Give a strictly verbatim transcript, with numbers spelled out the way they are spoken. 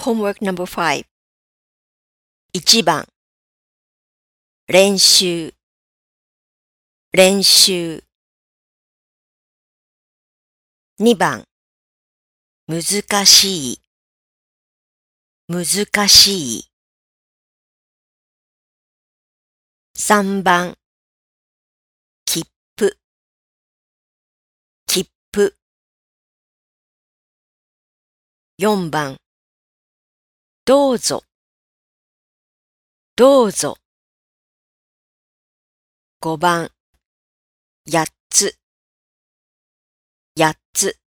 Homework number five. いちばん練習練習にばん難しい難しいさんばん切符切符よんばんどうぞどうぞごばんやっつやっつ